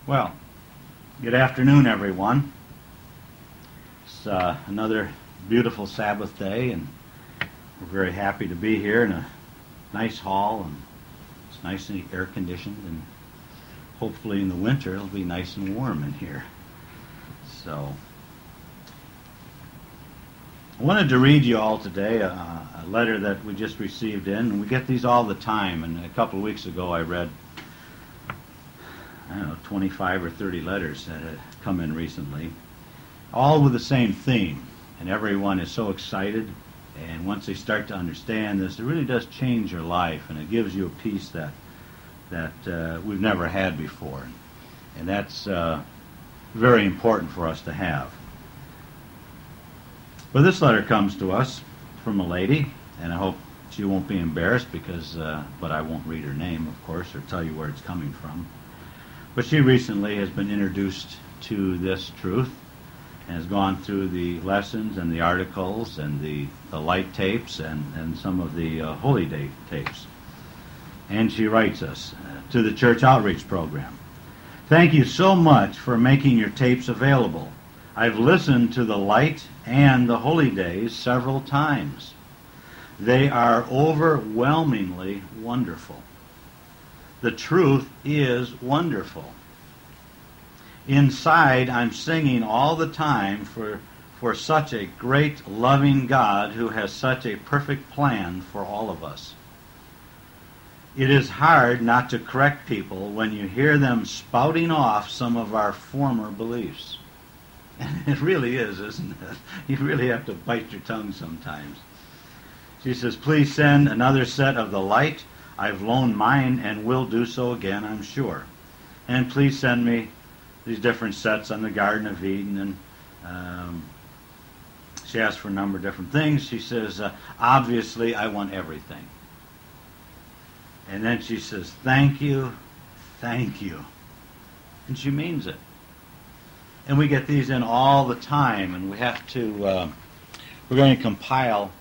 Well, good afternoon, everyone. It's another beautiful Sabbath day, and we're very happy to be here in a nice hall, and it's nice and air-conditioned, and hopefully in the winter it'll be nice and warm in here. So, I wanted to read you all today a letter that we just received in, and we get these all the time, and a couple of weeks ago I read 25 or 30 letters that had come in recently, all with the same theme, and everyone is so excited, and once they start to understand this, it really does change your life, and it gives you a peace that we've never had before, and that's very important for us to have. But this letter comes to us from a lady, and I hope she won't be embarrassed but I won't read her name, of course, or tell you where it's coming from. But she recently has been introduced to this truth and has gone through the lessons and the articles and the light tapes and some of the Holy Day tapes. And she writes us to the Church Outreach Program. Thank you so much for making your tapes available. I've listened to the Light and the Holy Days several times. They are overwhelmingly wonderful. The truth is wonderful. Inside, I'm singing all the time for such a great, loving God who has such a perfect plan for all of us. It is hard not to correct people when you hear them spouting off some of our former beliefs. And it really is, isn't it? You really have to bite your tongue sometimes. She says, please send another set of the Light. I've loaned mine and will do so again, I'm sure. And please send me these different sets on the Garden of Eden. And she asked for a number of different things. She says, obviously, I want everything. And then she says, thank you, thank you. And she means it. And we get these in all the time, and we have to, we're going to compile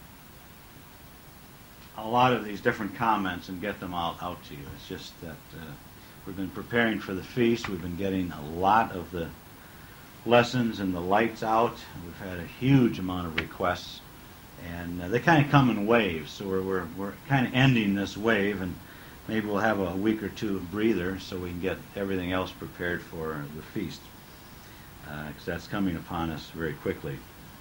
a lot of these different comments and get them out to you. It's just that we've been preparing for the feast. We've been getting a lot of the lessons and the lights out. We've had a huge amount of requests, and they kind of come in waves. So we're kind of ending this wave, and maybe we'll have a week or two of breather so we can get everything else prepared for the feast, because that's coming upon us very quickly.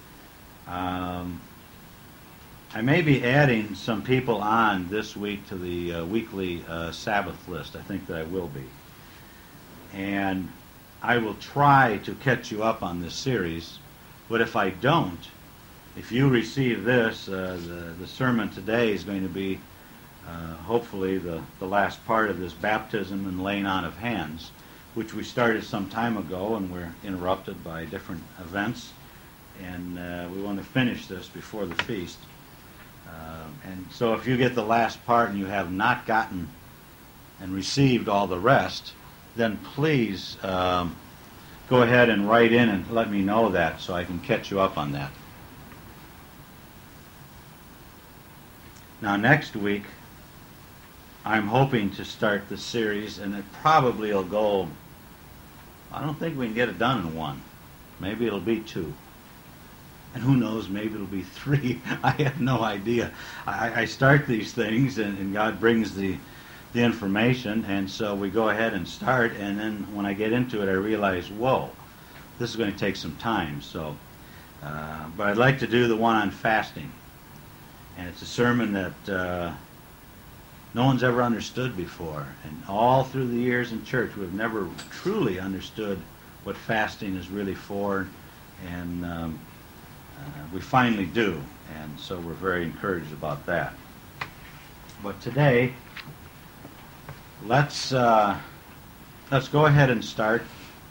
I may be adding some people on this week to the weekly Sabbath list. I think that I will be. And I will try to catch you up on this series. But if I don't, if you receive this, the sermon today is going to be hopefully the last part of this baptism and laying on of hands, which we started some time ago and we're interrupted by different events. And we want to finish this before the feast. And so if you get the last part and you have not gotten and received all the rest, then please go ahead and write in and let me know that so I can catch you up on that. Now next week, I'm hoping to start the series, and it probably will go, I don't think we can get it done in one. Maybe it'll be 2. And who knows, maybe it'll be 3. I have no idea. I start these things, and God brings the information, and so we go ahead and start, and then when I get into it, I realize, whoa, this is going to take some time. So, but I'd like to do the one on fasting. And it's a sermon that no one's ever understood before. And all through the years in church, we've never truly understood what fasting is really for, and we finally do, and so we're very encouraged about that. But today, let's go ahead and start.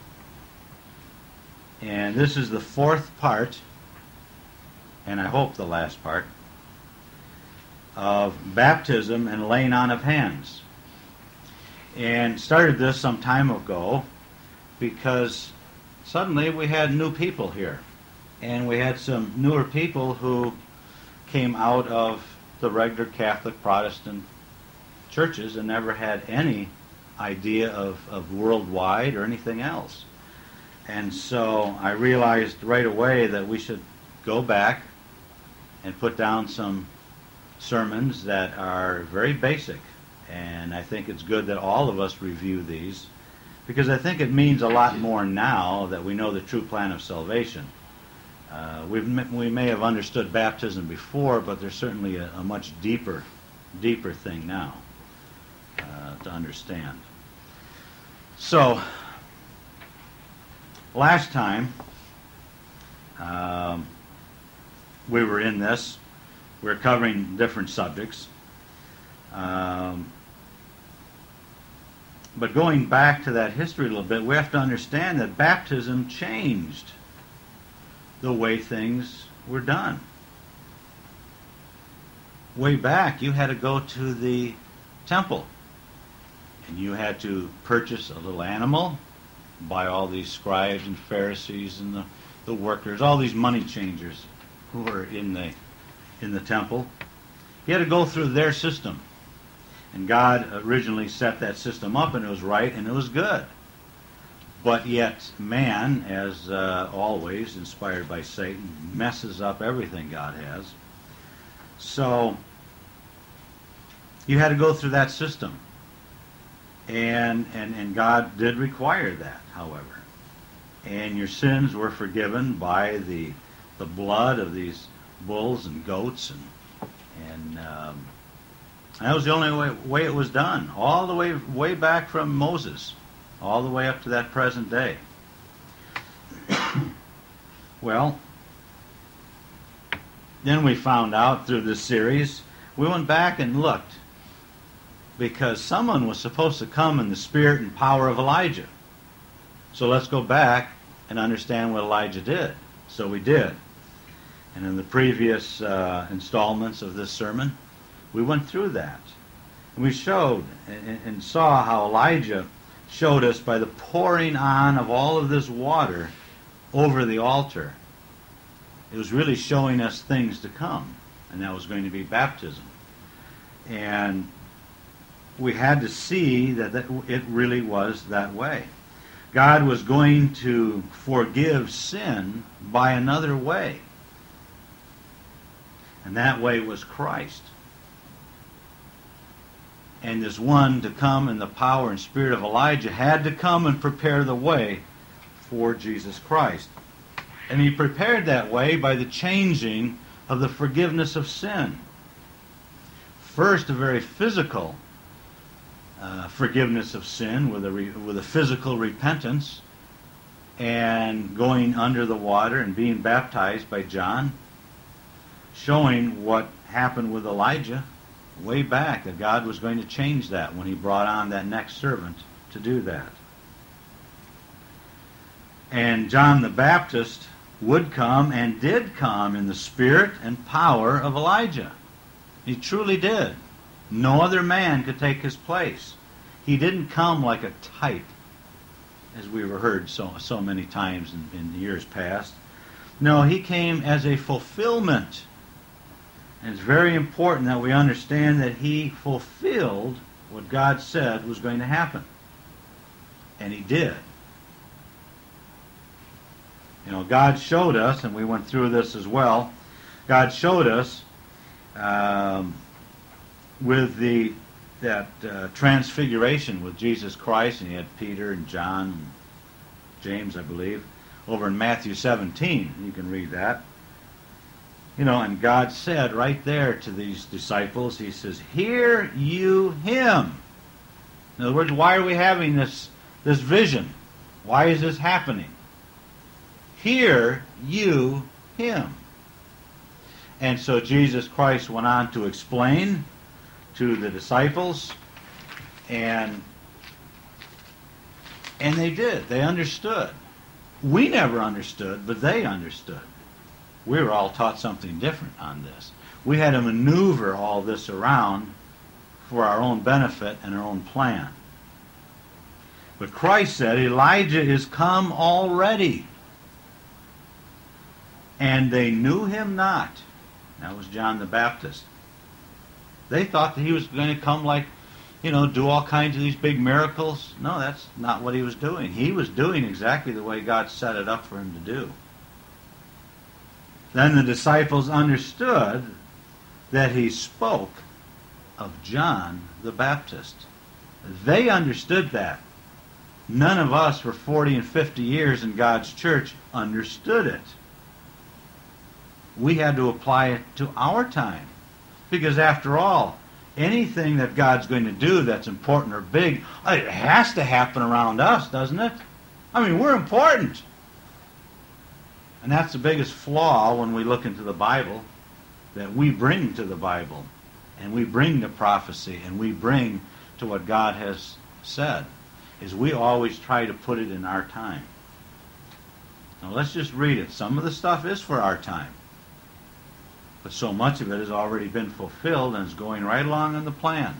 And this is the 4th part, and I hope the last part, of baptism and laying on of hands. And started this some time ago because suddenly we had new people here. And we had some newer people who came out of the regular Catholic Protestant churches and never had any idea of worldwide or anything else. And so I realized right away that we should go back and put down some sermons that are very basic. And I think it's good that all of us review these, because I think it means a lot more now that we know the true plan of salvation. We may have understood baptism before, but there's certainly a much deeper thing now to understand. So, last time we were in this, we were covering different subjects. But going back to that history a little bit, we have to understand that baptism changed the way things were done. Way back, you had to go to the temple, and you had to purchase a little animal by all these scribes and Pharisees and the workers, all these money changers who were in the temple. You had to go through their system. And God originally set that system up, and it was right and it was good. But yet man, as always, inspired by Satan, messes up everything God has. So you had to go through that system. And God did require that, however. And your sins were forgiven by the blood of these bulls and goats, and that was the only way it was done, all the way back from Moses, all the way up to that present day. Well, then we found out through this series, we went back and looked, because someone was supposed to come in the spirit and power of Elijah. So let's go back and understand what Elijah did. So we did. And in the previous installments of this sermon, we went through that. And we showed and saw how Elijah showed us by the pouring on of all of this water over the altar. It was really showing us things to come, and that was going to be baptism. And we had to see that it really was that way. God was going to forgive sin by another way. And that way was Christ. And this one to come in the power and spirit of Elijah had to come and prepare the way for Jesus Christ. And he prepared that way by the changing of the forgiveness of sin. First, a very physical forgiveness of sin with a physical repentance and going under the water and being baptized by John, showing what happened with Elijah way back, that God was going to change that when he brought on that next servant to do that. And John the Baptist would come and did come in the spirit and power of Elijah. He truly did. No other man could take his place. He didn't come like a type, as we were heard so many times in years past. No, he came as a fulfillment. And it's very important that we understand that he fulfilled what God said was going to happen. And he did. You know, God showed us, and we went through this as well, God showed us with that transfiguration with Jesus Christ, and he had Peter and John and James, I believe, over in Matthew 17. You can read that. You know, and God said right there to these disciples, he says, "Hear you him." In other words, why are we having this vision? Why is this happening? Hear you him. And so Jesus Christ went on to explain to the disciples, and they did. They understood. We never understood, but they understood. We were all taught something different on this. We had to maneuver all this around for our own benefit and our own plan. But Christ said, Elijah is come already, and they knew him not. That was John the Baptist. They thought that he was going to come like do all kinds of these big miracles. No, that's not what he was doing. He was doing exactly the way God set it up for him to do. Then the disciples understood that he spoke of John the Baptist. They understood that. None of us for 40 and 50 years in God's church understood it. We had to apply it to our time. Because after all, anything that God's going to do that's important or big, it has to happen around us, doesn't it? I mean, we're important. And that's the biggest flaw when we look into the Bible, that we bring to the Bible, and we bring to prophecy, and we bring to what God has said, is we always try to put it in our time. Now let's just read it. Some of the stuff is for our time. But so much of it has already been fulfilled and is going right along in the plan.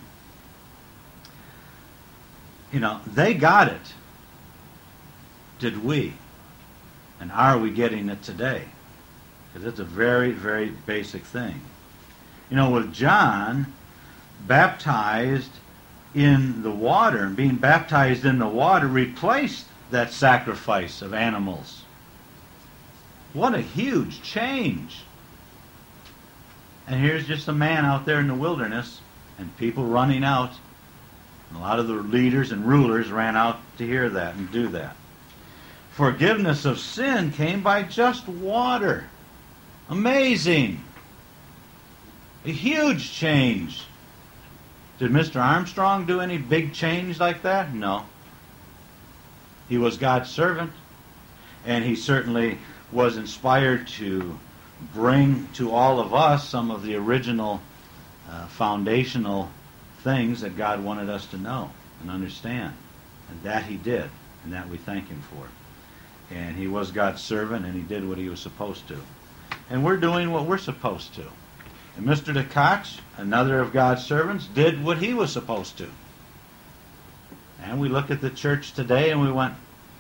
They got it. Did we? And are we getting it today? Because it's a very, very basic thing. With John baptized in the water, and being baptized in the water replaced that sacrifice of animals. What a huge change. And here's just a man out there in the wilderness, and people running out. And a lot of the leaders and rulers ran out to hear that and do that. Forgiveness of sin came by just water. Amazing. A huge change. Did Mr. Armstrong do any big change like that? No. He was God's servant, and he certainly was inspired to bring to all of us some of the original foundational things that God wanted us to know and understand. And that he did, and that we thank him for. And he was God's servant, and he did what he was supposed to. And we're doing what we're supposed to. And Mr. DeKoch, another of God's servants, did what he was supposed to. And we look at the church today and we went,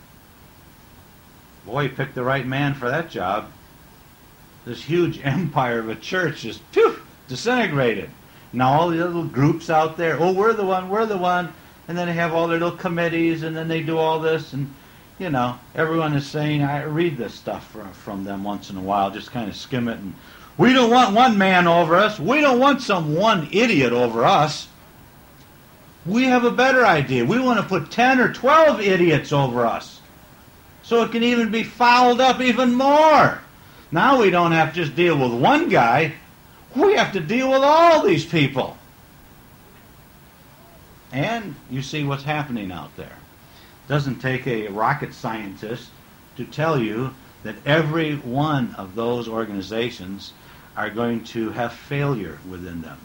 boy, he picked the right man for that job. This huge empire of a church is disintegrated. Now all the little groups out there, we're the one. And then they have all their little committees, and then they do all this, and everyone is saying, I read this stuff from them once in a while, just kind of skim it, and we don't want one man over us. We don't want some one idiot over us. We have a better idea. We want to put 10 or 12 idiots over us, so it can even be fouled up even more. Now we don't have to just deal with one guy. We have to deal with all these people. And you see what's happening out there. It doesn't take a rocket scientist to tell you that every one of those organizations are going to have failure within them.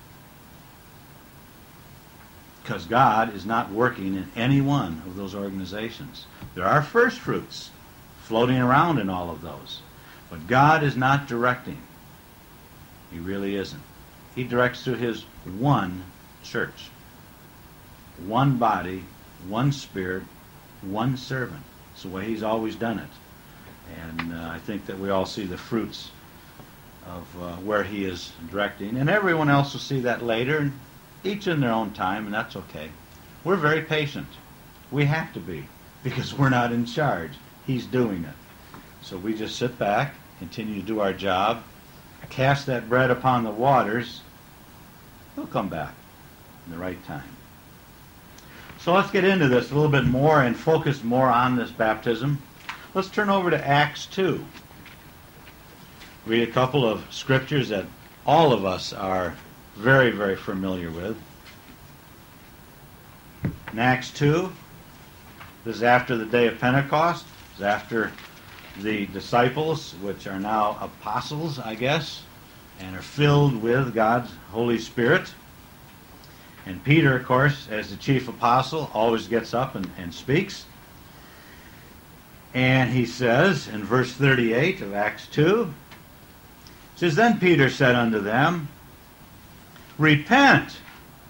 Because God is not working in any one of those organizations. There are first fruits floating around in all of those. But God is not directing. He really isn't. He directs through his one church. One body, one spirit, one servant. It's the way he's always done it. And I think that we all see the fruits of where he is directing. And everyone else will see that later, each in their own time, and that's okay. We're very patient. We have to be, because we're not in charge. He's doing it. So we just sit back, continue to do our job, cast that bread upon the waters. He'll come back in the right time. So let's get into this a little bit more and focus more on this baptism. Let's turn over to Acts 2. Read a couple of scriptures that all of us are very, very familiar with. In Acts 2, this is after the day of Pentecost. It's after the disciples, which are now apostles, I guess, and are filled with God's Holy Spirit. And Peter, of course, as the chief apostle, always gets up and speaks. And he says in verse 38 of Acts 2, it says, Then Peter said unto them, Repent,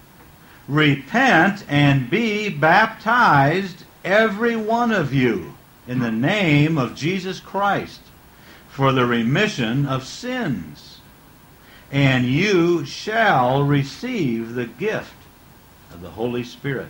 and be baptized, every one of you, in the name of Jesus Christ, for the remission of sins, and you shall receive the gift of the Holy Spirit.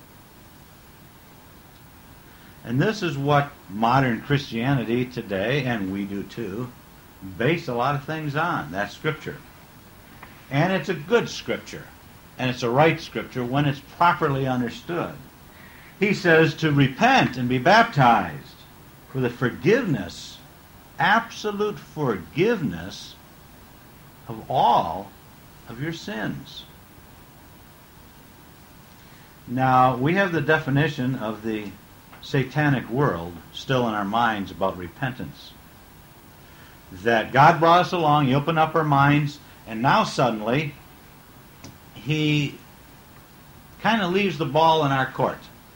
And this is what modern Christianity today, and we do too, base a lot of things on. That's Scripture. And it's a good Scripture. And it's a right Scripture when it's properly understood. He says to repent and be baptized for the forgiveness, absolute forgiveness of all of your sins. Now, we have the definition of the satanic world still in our minds about repentance. That God brought us along, He opened up our minds, and now suddenly He kind of leaves the ball in our court.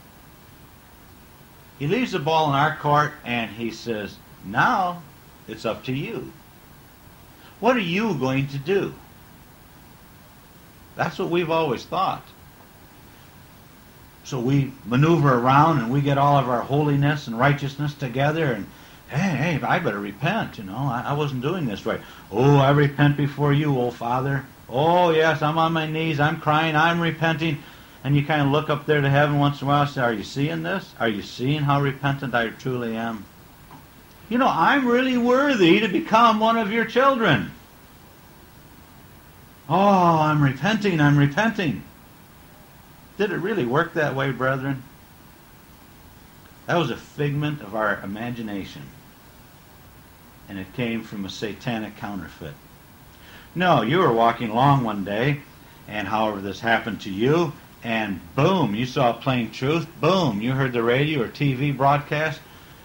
He leaves the ball in our court and He says, now it's up to you. What are you going to do? That's what we've always thought. So we maneuver around and we get all of our holiness and righteousness together and, hey, I better repent, I wasn't doing this right. Oh, I repent before you, oh Father. Oh, yes, I'm on my knees, I'm crying, I'm repenting. And you kind of look up there to heaven once in a while and say, are you seeing this? Are you seeing how repentant I truly am? I'm really worthy to become one of your children. Oh, I'm repenting, I'm repenting. Did it really work that way, brethren? That was a figment of our imagination. And it came from a satanic counterfeit. No, you were walking along one day, and however this happened to you, and boom, you saw plain truth. Boom, you heard the radio or TV broadcast.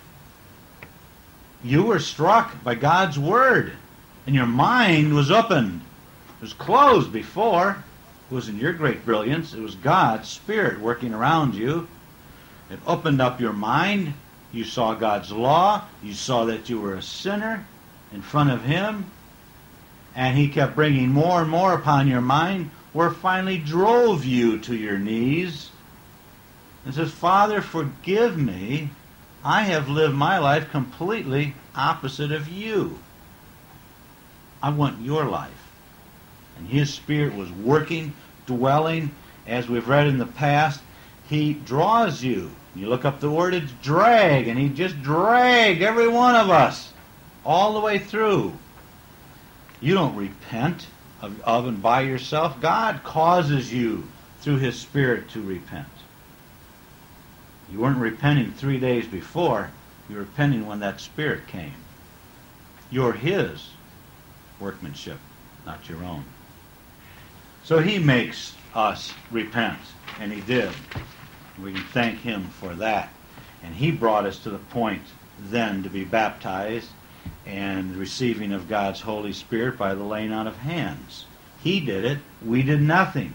You were struck by God's Word, and your mind was opened. It was closed before. It wasn't your great brilliance. It was God's Spirit working around you. It opened up your mind. You saw God's law. You saw that you were a sinner in front of Him. And He kept bringing more and more upon your mind, where finally drove you to your knees and says, Father, forgive me. I have lived my life completely opposite of you. I want your life. And His Spirit was working, dwelling, as we've read in the past. He draws you. You look up the word, it's drag, and He just dragged every one of us all the way through. You don't repent of and by yourself. God causes you through His Spirit to repent. You weren't repenting 3 days before. You were repenting when that Spirit came. You're His workmanship, not your own. So He makes us repent, and He did. We can thank Him for that. And He brought us to the point then to be baptized and receiving of God's Holy Spirit by the laying on of hands. He did it. We did nothing.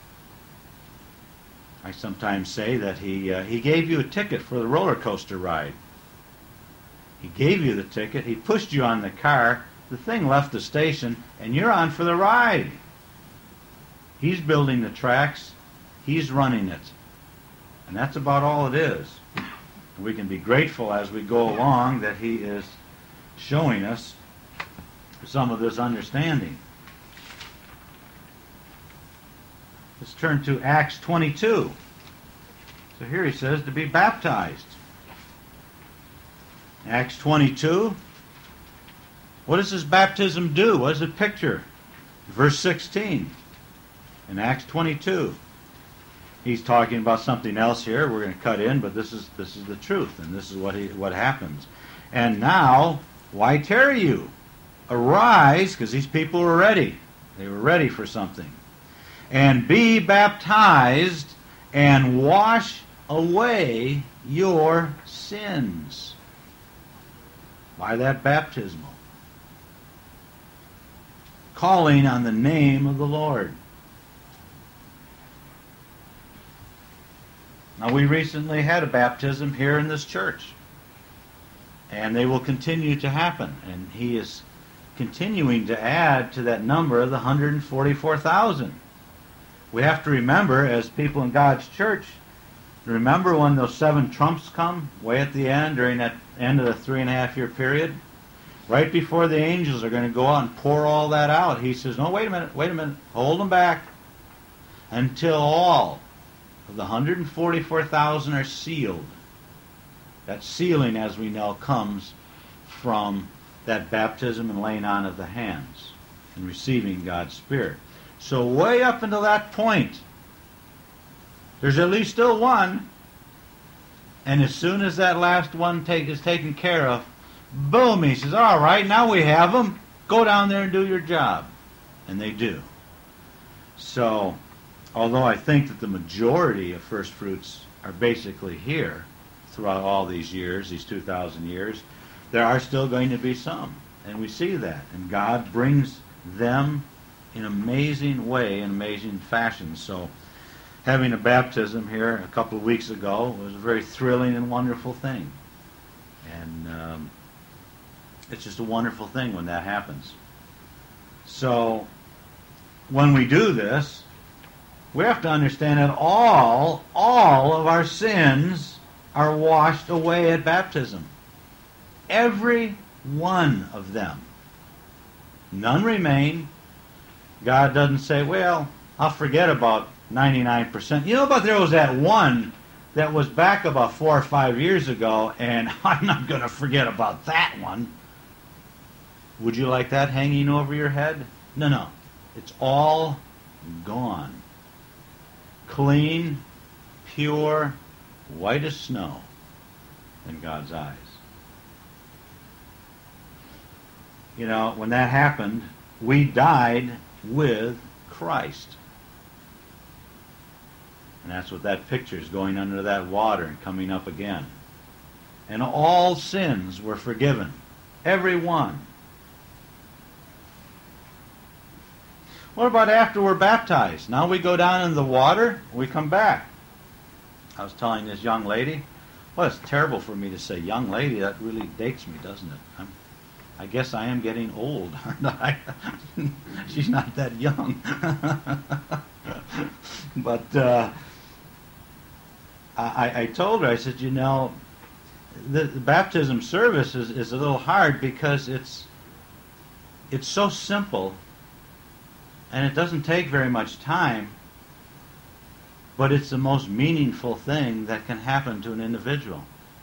I sometimes say that He gave you a ticket for the roller coaster ride. He gave you the ticket. He pushed you on the car. The thing left the station, and you're on for the ride. He's building the tracks. He's running it. And that's about all it is. We can be grateful as we go along that He is showing us some of this understanding. Let's turn to Acts 22. So here he says to be baptized. Acts 22. What does this baptism do? What does it picture? Verse 16. In Acts 22. He's talking about something else here. We're going to cut in, but this is the truth, and this is what happens. And now, why tarry you? Arise, because these people were ready. They were ready for something. And be baptized and wash away your sins. By that baptismal. Calling on the name of the Lord. Now, we recently had a baptism here in this church. And they will continue to happen. And He is continuing to add to that number of the 144,000. We have to remember, as people in God's church, remember when those 7 trumps come way at the end, during that end of the 3.5-year period? Right before the angels are going to go out and pour all that out, He says, no, wait a minute, hold them back until all of the 144,000 are sealed. That sealing, as we know, comes from that baptism and laying on of the hands and receiving God's Spirit. So way up until that point, there's at least still one. And as soon as that last one is taken care of, boom, he says, all right, now we have them. Go down there and do your job. And they do. So, although I think that the majority of first fruits are basically here throughout all these years, these 2,000 years, there are still going to be some. And we see that. And God brings them in amazing way, in amazing fashion. So, having a baptism here a couple of weeks ago was a very thrilling and wonderful thing. And it's just a wonderful thing when that happens. So, when we do this, we have to understand that all of our sins are washed away at baptism. Every one of them. None remain. God doesn't say, well, I'll forget about 99%. You know, but there was that one that was back about 4 or 5 years ago, and I'm not going to forget about that one. Would you like that hanging over your head? No. It's all gone. Clean, pure, white as snow in God's eyes. You know, when that happened, we died with Christ. And that's what that picture is, going under that water and coming up again. And all sins were forgiven. Every one. What about after we're baptized? Now we go down in the water, we come back. I was telling this young lady, well, it's terrible for me to say young lady. That really dates me, doesn't it? I guess I am getting old, aren't I? She's not that young. But I told her, I said, you know, the baptism service is a little hard because it's so simple and it doesn't take very much time, but it's the most meaningful thing that can happen to an individual.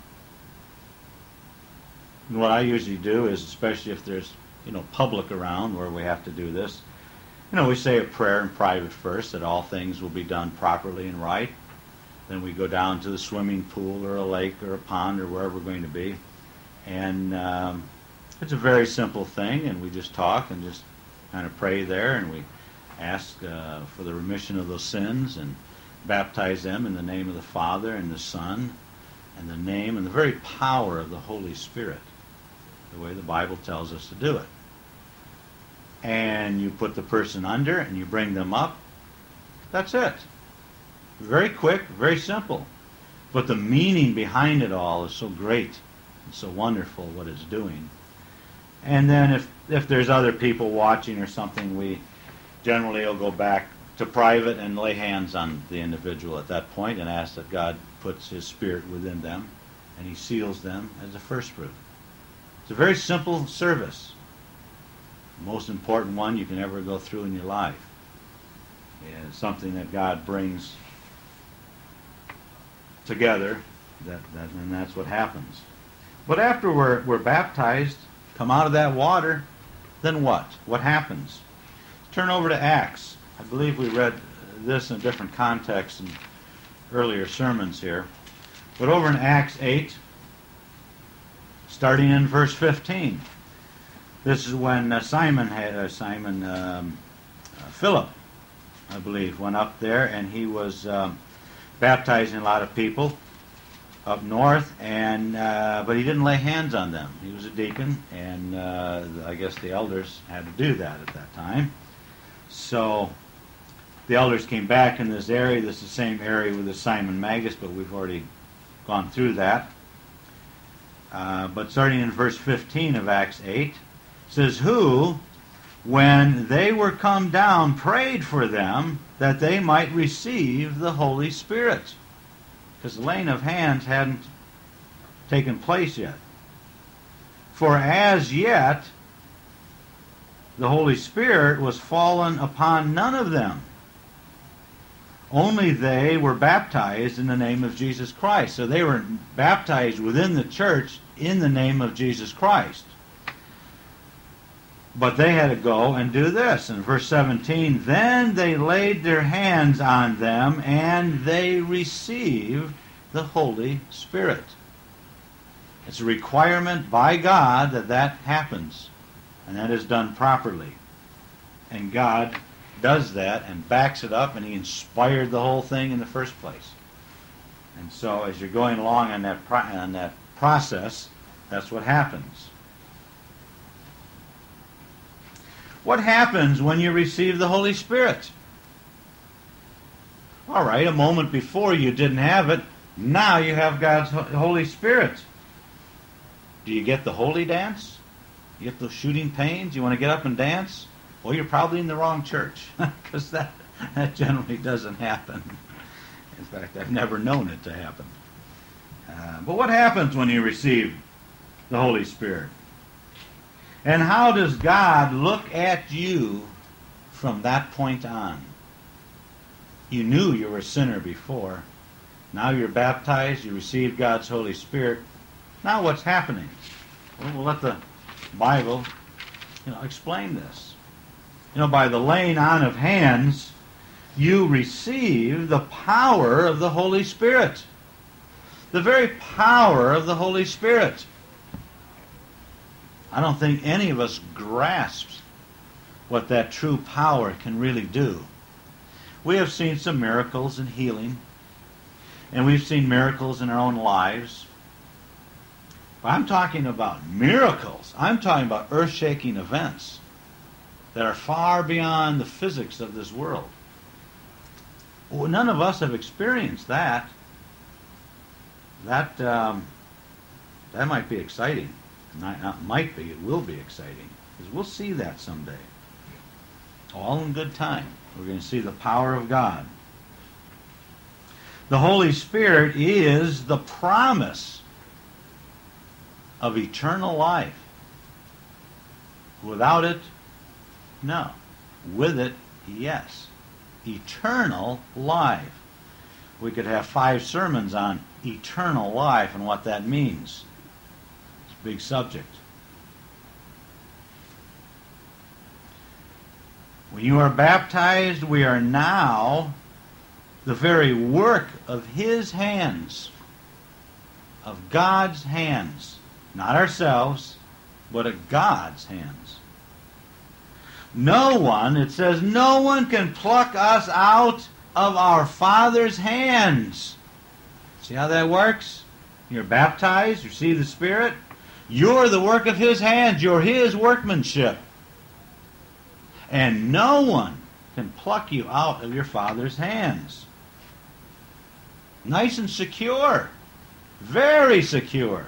And what I usually do is, especially if there's, public around where we have to do this, we say a prayer in private first, that all things will be done properly and right. Then we go down to the swimming pool or a lake or a pond or wherever we're going to be. And it's a very simple thing, and we just talk and just kind of pray there, and we ask for the remission of those sins and baptize them in the name of the Father and the Son and the name and the very power of the Holy Spirit, the way the Bible tells us to do it. And you put the person under and you bring them up. That's it. Very quick, very simple. But the meaning behind it all is so great and so wonderful what it's doing. And then if there's other people watching or something, we generally will go back to private and lay hands on the individual at that point and ask that God puts His Spirit within them and He seals them as a first fruit. It's a very simple service. The most important one you can ever go through in your life. It's something that God brings together, and that's what happens. But after we're baptized, come out of that water, then what? What happens? Turn over to Acts. I believe we read this in a different context in earlier sermons here. But over in Acts 8, starting in verse 15, this is when Philip, I believe, went up there, and he was baptizing a lot of people up north, and but he didn't lay hands on them. He was a deacon, and I guess the elders had to do that at that time. So the elders came back in this area. This is the same area with the Simon Magus, but we've already gone through that. But starting in verse 15 of Acts 8, it says, who, when they were come down, prayed for them that they might receive the Holy Spirit. Because the laying of hands hadn't taken place yet. For as yet the Holy Spirit was fallen upon none of them. Only they were baptized in the name of Jesus Christ. So they were baptized within the church in the name of Jesus Christ. But they had to go and do this. In verse 17, then they laid their hands on them and they received the Holy Spirit. It's a requirement by God that that happens, and that is done properly. And God does that and backs it up, and He inspired the whole thing in the first place. And so as you're going along on that process, that's what happens. What happens when you receive the Holy Spirit? All right, a moment before you didn't have it. Now you have God's Holy Spirit. Do you get the holy dance? You get those shooting pains? You want to get up and dance? Well, you're probably in the wrong church, because that generally doesn't happen. In fact, I've never known it to happen. But what happens when you receive the Holy Spirit? And how does God look at you from that point on? You knew you were a sinner before. Now you're baptized, you received God's Holy Spirit. Now what's happening? Well, we'll let the Bible, explain this. By the laying on of hands, you receive the power of the Holy Spirit. The very power of the Holy Spirit. I don't think any of us grasps what that true power can really do. We have seen some miracles and healing, and we've seen miracles in our own lives. But I'm talking about miracles. I'm talking about earth-shaking events that are far beyond the physics of this world. Well, none of us have experienced that. That might be exciting. Not might be, it will be exciting. Because we'll see that someday. All in good time. We're going to see the power of God. The Holy Spirit is the promise of eternal life. Without it, no. With it, yes. Eternal life. We could have 5 sermons on eternal life and what that means. It's a big subject. When you are baptized, we are now the very work of His hands, of God's hands. Not ourselves, but of God's hands. No one, it says, no one can pluck us out of our Father's hands. See how that works? You're baptized, you receive the Spirit. You're the work of His hands. You're His workmanship. And no one can pluck you out of your Father's hands. Nice and secure. Very secure.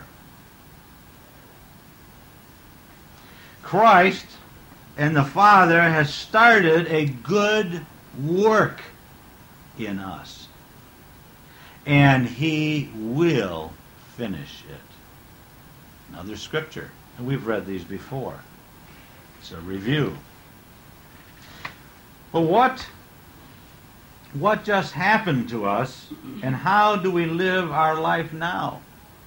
Christ and the Father has started a good work in us. And He will finish it. Another scripture. And we've read these before. It's a review. But what just happened to us, and how do we live our life now?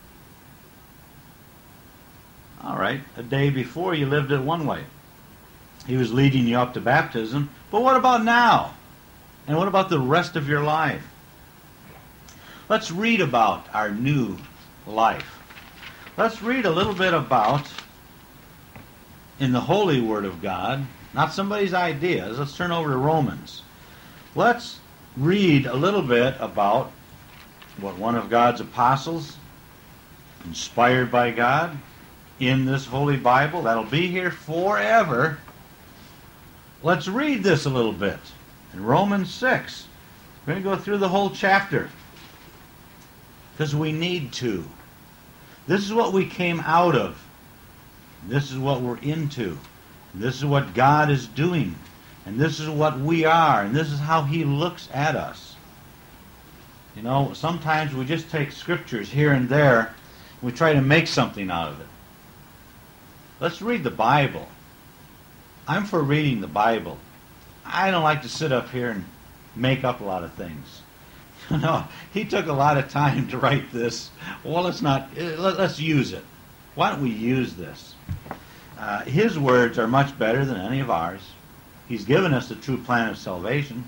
All right, a day before you lived it one way. He was leading you up to baptism. But what about now? And what about the rest of your life? Let's read about our new life. Let's read a little bit about, in the Holy Word of God, not somebody's ideas. Let's turn over to Romans. Let's read a little bit about what one of God's apostles, inspired by God, in this Holy Bible, that'll be here forever. Let's read this a little bit. In Romans 6, we're going to go through the whole chapter. Because we need to. This is what we came out of. This is what we're into. This is what God is doing. And this is what we are. And this is how He looks at us. Sometimes we just take scriptures here and there, and we try to make something out of it. Let's read the Bible. I'm for reading the Bible. I don't like to sit up here and, make up a lot of things. No, he took a lot of time to write this. Well, let's use it. Why don't we use this? His words are much better than any of ours. He's given us the true plan of salvation.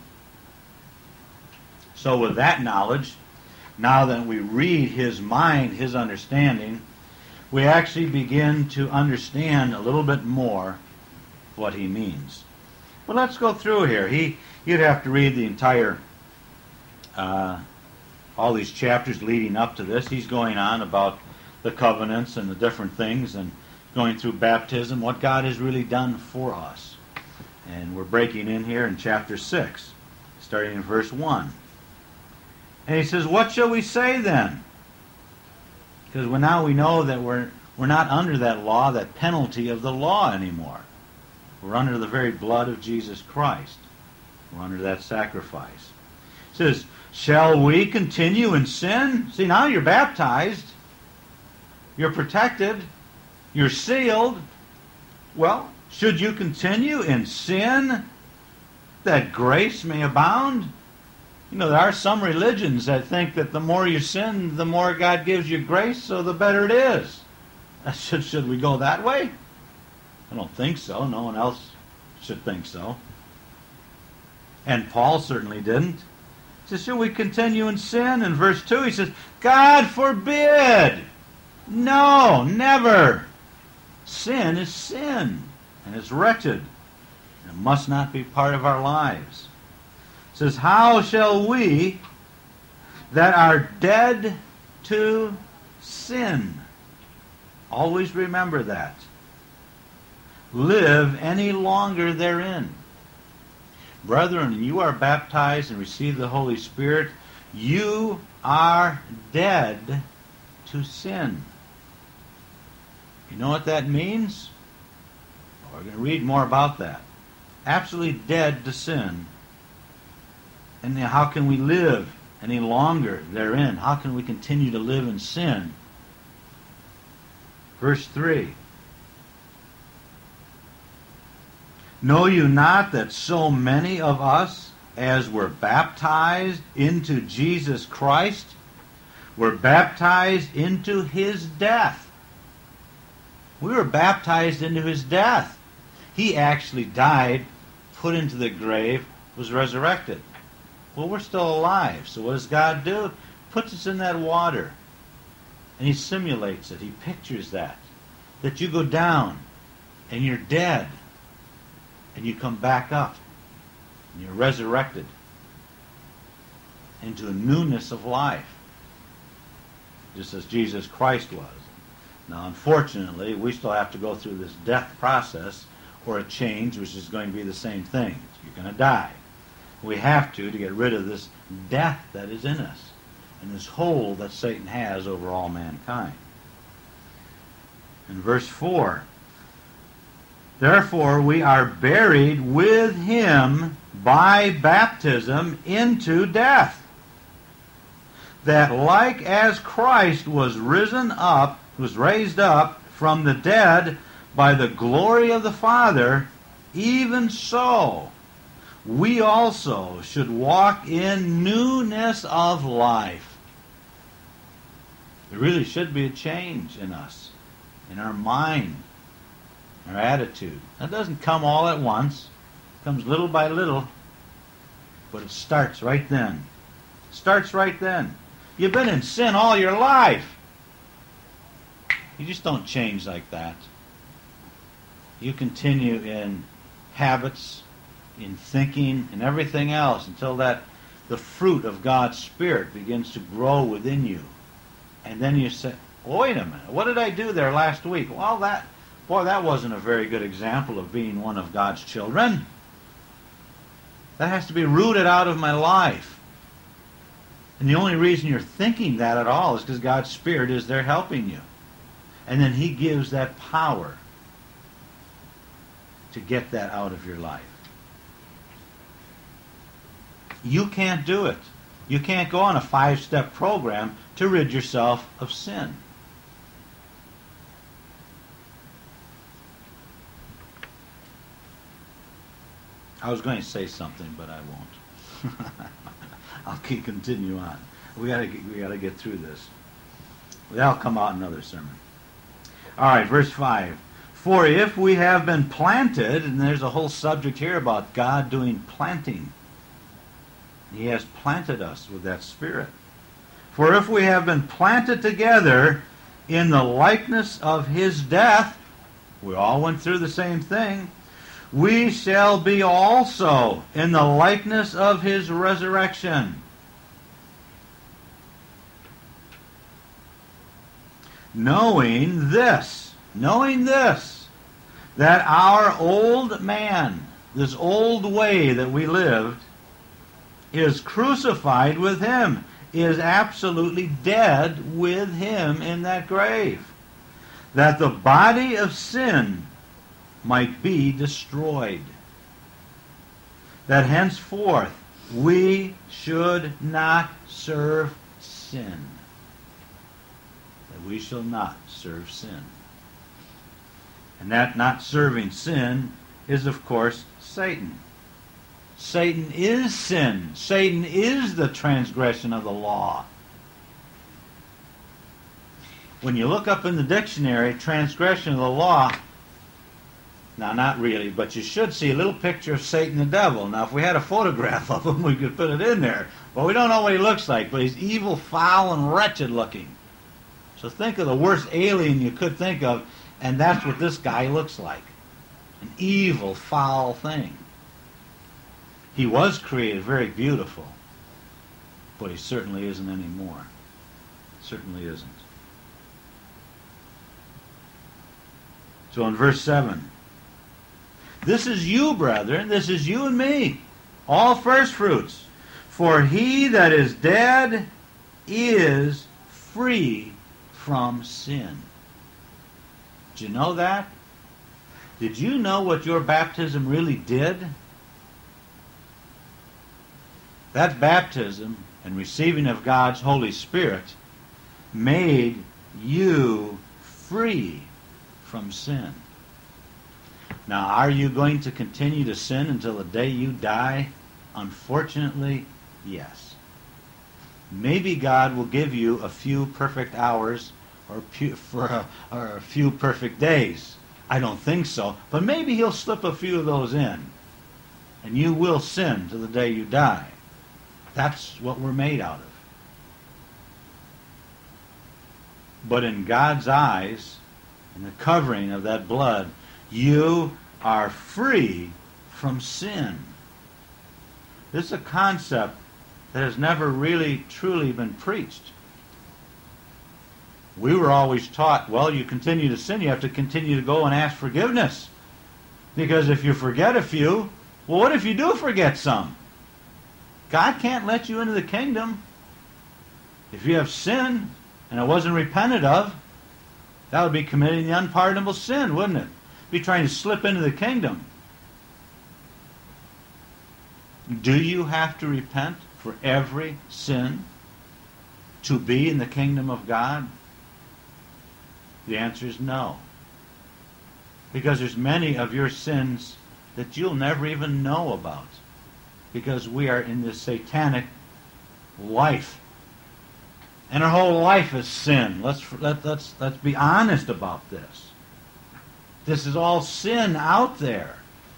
So with that knowledge, now that we read his mind, his understanding, we actually begin to understand a little bit more what he means. Well, let's go through here. You'd have to read the entire, all these chapters leading up to this. He's going on about the covenants and the different things and going through baptism, what God has really done for us. And we're breaking in here in chapter 6, starting in verse 1. And he says, what shall we say then? Because now we know that we're not under that law, that penalty of the law anymore. We're under the very blood of Jesus Christ. We're under that sacrifice. It says, shall we continue in sin? See, now you're baptized. You're protected. You're sealed. Well, should you continue in sin that grace may abound? You know, there are some religions that think that the more you sin, the more God gives you grace, so the better it is. Should we go that way? I don't think so. No one else should think so. And Paul certainly didn't. He says, should we continue in sin? In verse 2 he says, God forbid! No, never! Sin is sin, and it's wretched. It must not be part of our lives. It says, how shall we that are dead to sin, always remember that, live any longer therein? Brethren, you are baptized and receive the Holy Spirit. You are dead to sin. You know what that means? We're going to read more about that. Absolutely dead to sin. And then how can we live any longer therein? How can we continue to live in sin? Verse 3. Know you not that so many of us as were baptized into Jesus Christ were baptized into his death? We were baptized into his death. He actually died, put into the grave, was resurrected. Well, we're still alive. So what does God do? Puts us in that water. And he simulates it. He pictures that. That you go down and you're dead. And you come back up. And you're resurrected into a newness of life. Just as Jesus Christ was. Now, unfortunately, we still have to go through this death process or a change, which is going to be the same thing. You're going to die. We have to get rid of this death that is in us and this hold that Satan has over all mankind. In verse 4, therefore we are buried with him by baptism into death, that like as Christ was raised up from the dead by the glory of the Father, even so we also should walk in newness of life. There really should be a change in us, in our mind, our attitude. That doesn't come all at once. It comes little by little, but it starts right then. It starts right then. You've been in sin all your life. You just don't change like that. You continue in habits, in thinking, and everything else until that the fruit of God's Spirit begins to grow within you. And then you say, oh, wait a minute, what did I do there last week? Well, that wasn't a very good example of being one of God's children. That has to be rooted out of my life. And the only reason you're thinking that at all is because God's Spirit is there helping you. And then he gives that power to get that out of your life. You can't do it. You can't go on a 5-step program to rid yourself of sin. I was going to say something, but I won't. I'll continue on. We gotta get through this. That'll come out in another sermon. All right, verse 5. For if we have been planted, and there's a whole subject here about God doing planting. He has planted us with that Spirit. For if we have been planted together in the likeness of His death, we all went through the same thing, we shall be also in the likeness of His resurrection. Knowing this, that our old man, this old way that we lived, is crucified with Him, is absolutely dead with Him in that grave, that the body of sin might be destroyed, that henceforth we should not serve sin. That we shall not serve sin. And that not serving sin is, of course, Satan. Satan is sin. Satan is the transgression of the law. When you look up in the dictionary, transgression of the law, now not really, but you should see a little picture of Satan the devil. Now if we had a photograph of him, we could put it in there. But we don't know what he looks like, but he's evil, foul, and wretched looking. So think of the worst alien you could think of, and that's what this guy looks like. An evil, foul thing. He was created very beautiful, but he certainly isn't anymore. Certainly isn't. So in verse 7, this is you, brethren, this is you and me, all firstfruits. For he that is dead is free from sin. Did you know that? Did you know what your baptism really did? That baptism and receiving of God's Holy Spirit made you free from sin. Now, are you going to continue to sin until the day you die? Unfortunately, yes. Maybe God will give you a few perfect hours or a few perfect days. I don't think so. But maybe He'll slip a few of those in. And you will sin to the day you die. That's what we're made out of. But in God's eyes, in the covering of that blood, you are free from sin. This is a concept that has never really, truly been preached. We were always taught, well, you continue to sin, you have to continue to go and ask forgiveness. Because if you forget a few, well, what if you do forget some? God can't let you into the kingdom. If you have sin and it wasn't repented of, that would be committing the unpardonable sin, wouldn't it? Be trying to slip into the kingdom. Do you have to repent for every sin to be in the kingdom of God? The answer is no. Because there's many of your sins that you'll never even know about. Because we are in this satanic life. And our whole life is sin. Let's be honest about this. This is all sin out there.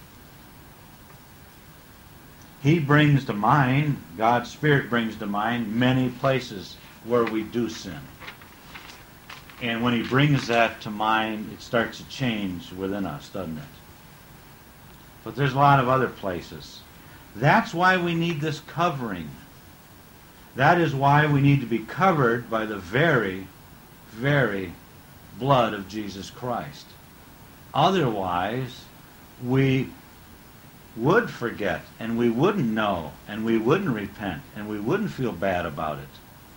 He brings to mind, God's Spirit brings to mind many places where we do sin. And when He brings that to mind, it starts to change within us, doesn't it? But there's a lot of other places. That's why we need this covering. That is why we need to be covered by the very, very blood of Jesus Christ. Otherwise, we would forget, and we wouldn't know, and we wouldn't repent, and we wouldn't feel bad about it.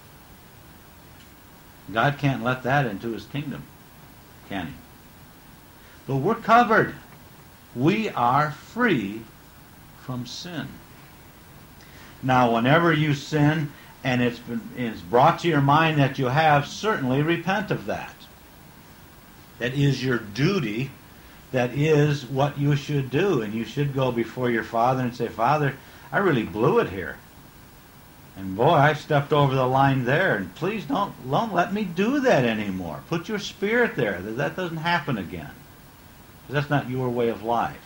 God can't let that into His kingdom, can He? But we're covered. We are free from sin. Now, whenever you sin, and it's brought to your mind that you have, certainly repent of that. That is your duty. That is what you should do. And you should go before your Father and say, Father, I really blew it here. And boy, I stepped over the line there, and please don't let me do that anymore. Put your spirit there, that doesn't happen again. That's not your way of life.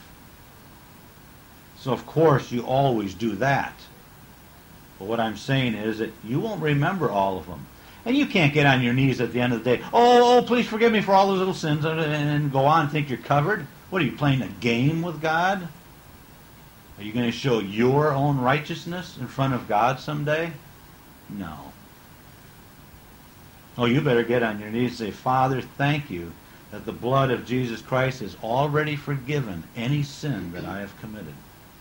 So of course you always do that. But what I'm saying is that you won't remember all of them. And you can't get on your knees at the end of the day, oh, please forgive me for all those little sins, and go on and think you're covered. What, are you playing a game with God? Are you going to show your own righteousness in front of God someday? No. Oh, you better get on your knees and say, Father, thank you that the blood of Jesus Christ has already forgiven any sin that I have committed.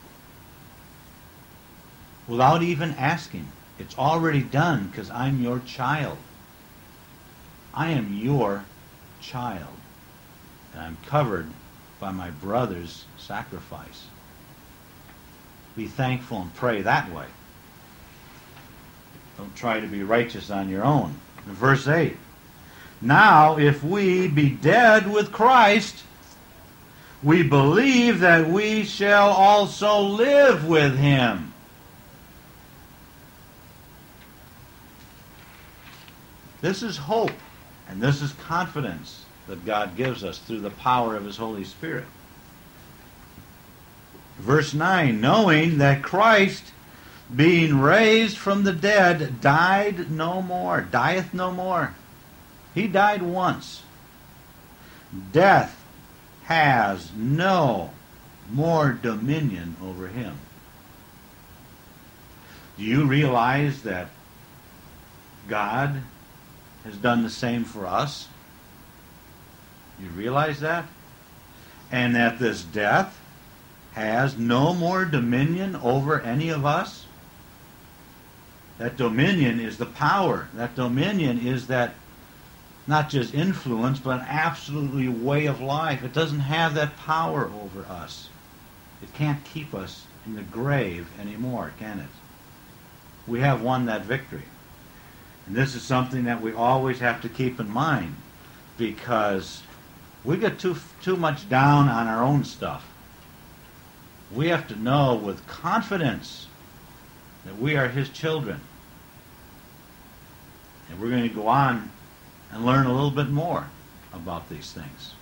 Without even asking. It's already done because I'm your child. I am your child. And I'm covered by my brother's sacrifice. Be thankful and pray that way. Don't try to be righteous on your own. In verse 8, now if we be dead with Christ, we believe that we shall also live with him. This is hope, and this is confidence that God gives us through the power of his Holy Spirit. Verse 9, knowing that Christ, being raised from the dead, died no more, dieth no more. He died once. Death has no more dominion over him. Do you realize that God has done the same for us? You realize that? And that this death has no more dominion over any of us? That dominion is the power. That dominion is that not just influence, but an absolutely way of life. It doesn't have that power over us. It can't keep us in the grave anymore, can it? We have won that victory. And this is something that we always have to keep in mind, because we get too much down on our own stuff. We have to know with confidence that we are his children. And we're going to go on and learn a little bit more about these things.